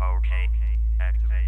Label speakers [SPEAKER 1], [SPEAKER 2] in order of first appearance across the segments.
[SPEAKER 1] Okay, activate.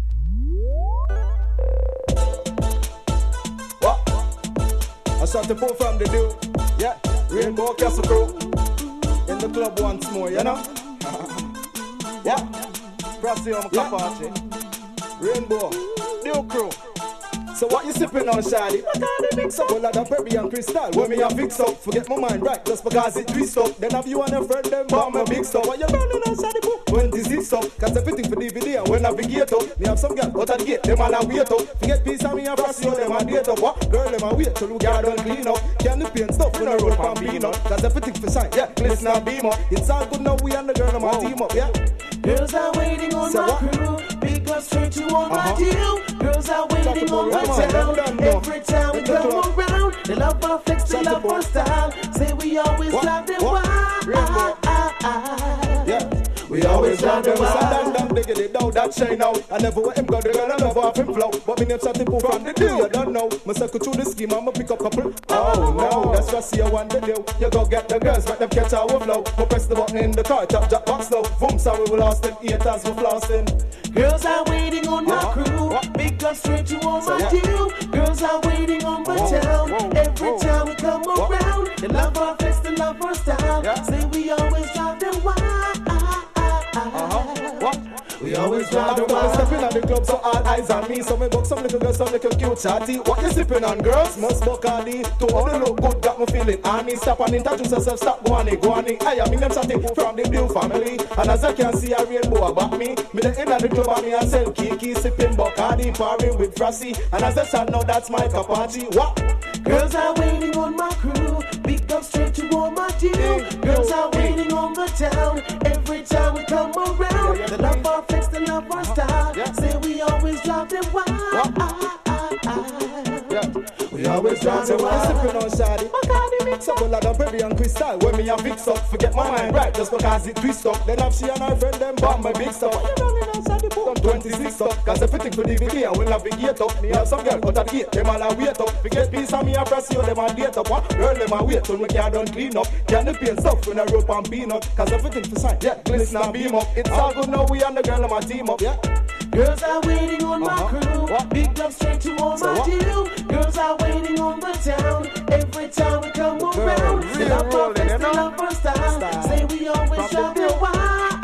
[SPEAKER 2] What? I shot the pull from the dude. Yeah, Rainbow Castle crew. In the club once more, you know? Yeah, Prasium Kapachi. Rainbow, Duke crew. So what you sipping on, Shadi? I can't mix up. Well, I got Perry and Crystal. When me a fix up, forget my mind right, just because it twist up. Then have you and a friend them bomb my big stuff. What you burning on, Shadi? 26 up, cause everything for DVD and when navigate up. Me have some girl out at the gate, them all a wait up. Forget peace and me and Prasio, them a date up. What? Girl, them a wait till you get done clean up. Can the paint stuff when I roll from bean up. Cause everything for shine, yeah, glisten and beam up. It's all good now, we and the girl, them a team up, yeah.
[SPEAKER 3] Girls are waiting on my crew. Big up straight to all my deal. Girls are waiting on my town. Every time we come around, they love our flex, they love our style. Say we always drive them wild.
[SPEAKER 2] We always drive them wild. They get it down, that shine out. I never want him go, the girl I never have him flow. But me name shot the from the deal, you don't know. Me circle through the scheme, I'ma pick up couple. Oh no, that's what see you want to do. You go get the girls, let them catch our flow. Go press the button in the car, top jack box slow. Boom, sorry we lost them, haters we flossing.
[SPEAKER 3] Girls are waiting on my crew. Big up straight to all my deal. Girls are waiting on my town. Every time we come around, they love our flex, they love our style. Say we always drive them wild. We always drive them wild.
[SPEAKER 2] Stepping on the club, so all eyes on me. So me book some little girls, some little cute chatty. What you sipping on, girls? Must Bacardi. To all the look good, got me feeling honey. Stop and introduce yourself, stop go on. I am in them chatty from the Blue family. And as I can see a rainbow about me the end of the club and me and sell Kiki. Sipping Bacardi, partying with Frosty. And as I said, now that's my Kapachi. What?
[SPEAKER 3] Girls are waiting on my crew. Big up straight to all my deal. Girls are waiting on the town. Every time we come around, they love our flex, they love our style. Say we always drive them wild.
[SPEAKER 2] We always drive them wild. Sipping on Shadi. Bacardi mix up. Well, I done Perry and Crystal. When me a fix up, forget my mind right, just because it twist up. Then have she and her friend them bomb my big stuff. What you running on Shadi? Put 26 up. Cause everything for DVD and when navigate up. Me have some girl out at the gate, them all a wait up. Forget peace and me a Prasio, them a date up. What? Girl, them a wait till me car done clean up. Can the paint stuff when I rope and peanut. Cause everything for shine, yeah, glisten and beam up. It's all good now, we and the girl, them a team up, yeah.
[SPEAKER 3] Girls are waiting on my crew. Big up straight to all my deal. Girls are waiting on the town. Every time we come around, they love our flex, they love our style. Say we always drive them wild.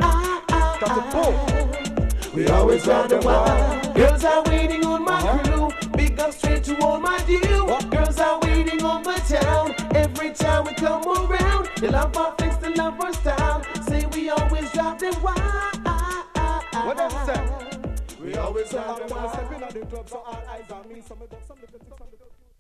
[SPEAKER 3] We always drive them wild. Girls are waiting on my crew. Big up straight to all my deal. Girls are waiting on the town. Every time we come around, they love our flex, they love our style. Say we always drive them wild.
[SPEAKER 2] What does it say? We always drive them wild. Stepping on the club, so all eyes on me. Some